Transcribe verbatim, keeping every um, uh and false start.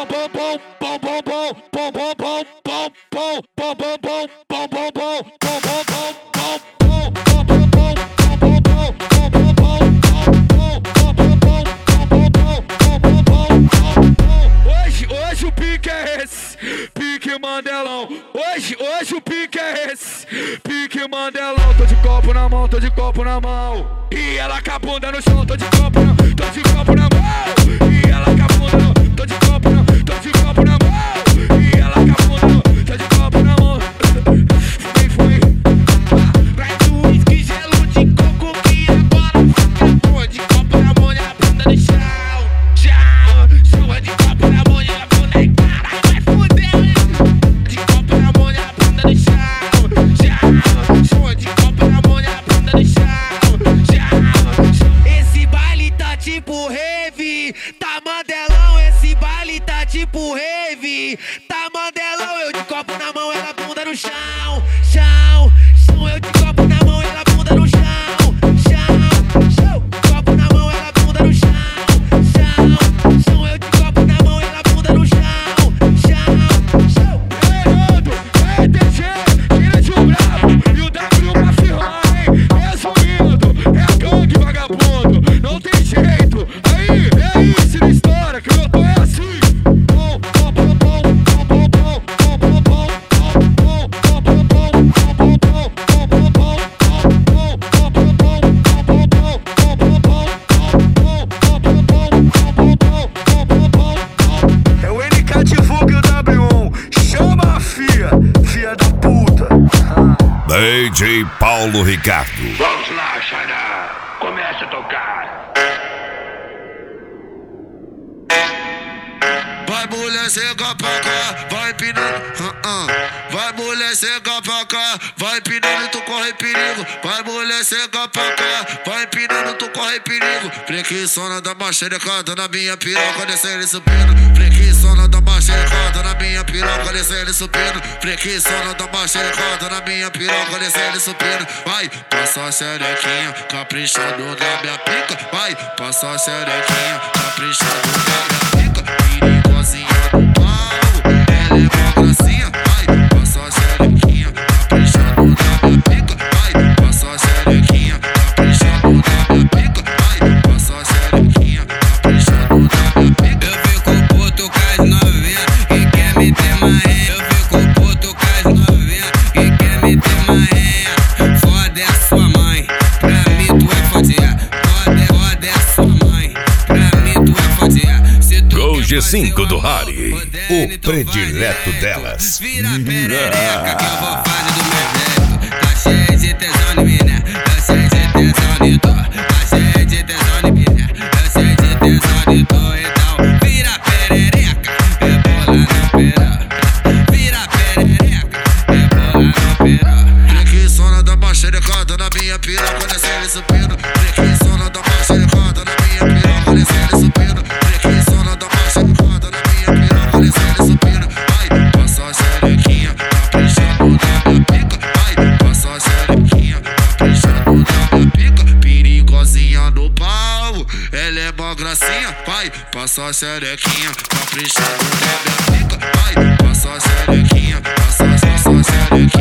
Hoje, hoje o pique é esse, pique Mandelão. Hoje, hoje o pique é esse, pique Mandelão. Tô de copo na mão, tô de copo na mão. E ela com a bunda no chão, tô de copo na, tô de copo na mão. E ela com a bunda no, tô de copo na, tô de copo na mão. E ela com a bunda no, tô de copo na mão. Quem foi? Traz o uísque, gelo de coco que agora acabou. De copo na mão e a bunda no chão. Chão, chão de copo na mão e a bunda e caralho vai fuder. De copo na mão e a bunda no chão. Chão, chão de copo na mão e a bunda no chão. Chão, esse baile tá tipo rave, tá Mandelão. Esse baile tá tipo rave, tá Mandelão. Eu de copo na mão, ela bunda no chão. Chão, chão, eu de copo na mão, ela bunda no chão. Chão, chão, copo na mão, ela bunda no chão. Chão, chão, eu de copo na mão, ela bunda no chão. Chão, chão. Ei, Rodo, ei, T G, tira de um bravo e o W pra firmar, hein? Resumindo, é a gangue vagabundo, não tem jeito. Aí, é isso, na história, que eu tô é assim. É o N K de Vulgo e o W um, chama a fia, fia da puta. D J Paulo Ricardo. Vamos lá, Xará, começa a tocar. Vai mulher cega pra cá, vai empinando, uh -uh. Vai mulher cega pra cá, vai empinando, tu corre perigo. Vai mulher cega pra cá, vai empinando, tu corre perigo. Preguiçona da macherecada na minha piroca, descendo e subindo. Preguiçona da macherecada na minha piroca, descendo e subindo. Preguiçona da macherecada na minha piroca, descendo e subindo. Vai, passa a xerequinha, caprichando na minha pica. Vai, passa a xerequinha, caprichando na minha pica. Perigosinha do pau, ela é mó gracinha. Vai, passa a xerequinha, caprichando na minha pica. Vai, passa a xerequinha, caprichando na minha pica. Vai, passa a xerequinha, caprichando na minha pica. Eu fico puto com as novinha que quer me ter maré. Eu fico puto com as novinha que quer me ter maré. Foda é sua mãe, pra mim tu é fodia. Foda, foda é sua mãe, pra mim tu é fodia. Gol G cinco do Harry, o predileto delas. Vira perereca que eu vou fazer do meu jeito. Tá cheio de tesão em mim, né? Tá cheio de tesão em tu. Tá cheio de tesão em mim, né? Tá cheio de tesão em tu. Então vira perereca, rebola no pera. Vira perereca, rebola no pera. Preguiçona da macherecada na minha piroca, descendo e subindo. Preguiçona da macherecada na minha piroca, descendo e subindo. Preguiçona da macherecada na minha piroca, descendo e subindo. Vai, passa a xerequinha, caprichando na minha pica. Vai, passa a xerequinha, caprichando na minha pica. Perigosinha no pau, ela é mó gracinha. Vai, passa a xerequinha, caprichando na minha pica. Vai, passa a xerequinha, passa, passa a xerequinha.